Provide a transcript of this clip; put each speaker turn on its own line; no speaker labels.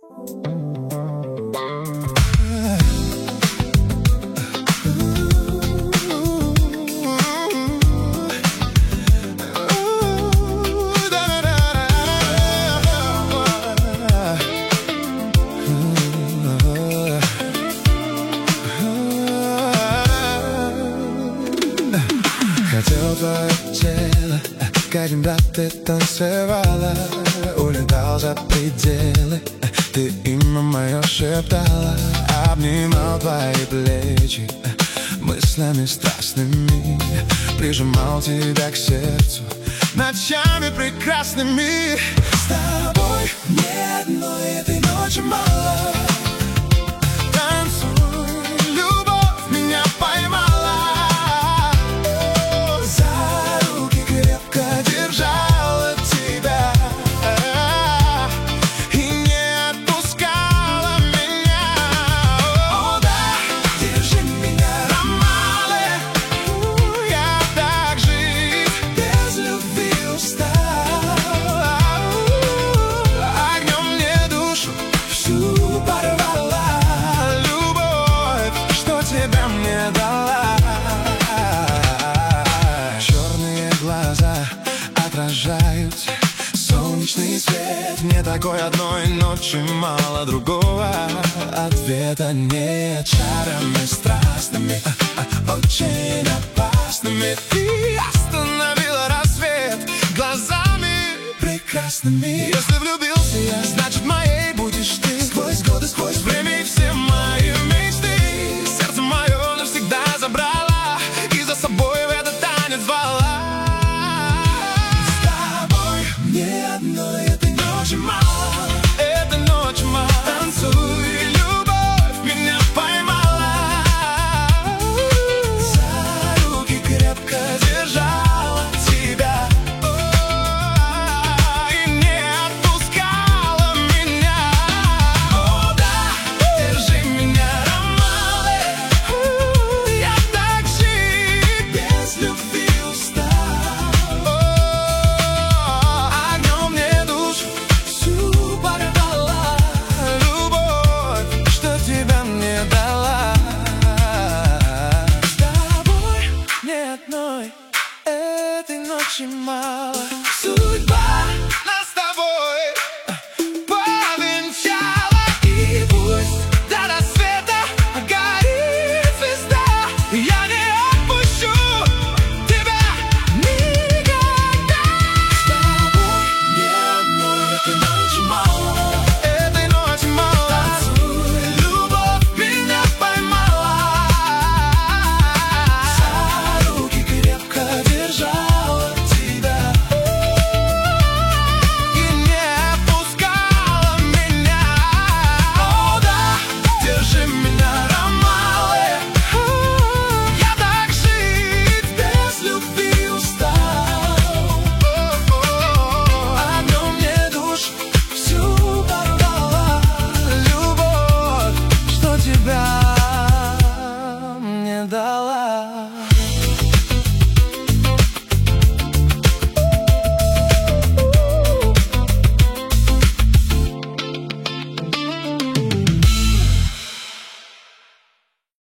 Хотел твое тело, как иногда ты танцевала, улетал за пределы, ты имя мое шептала. Обнимал твои плечи мыслями страстными, прижимал тебя к сердцу ночами прекрасными. С тобой мне одной этой ночи мало. Танцуй, любовь меня поймала. Черные глаза отражают солнечный свет. Мне такой одной ночи мало, другого ответа нет. Чарами страстными, очень опасными, ты остановила рассвет глазами прекрасными. Если влюбился я, значит моей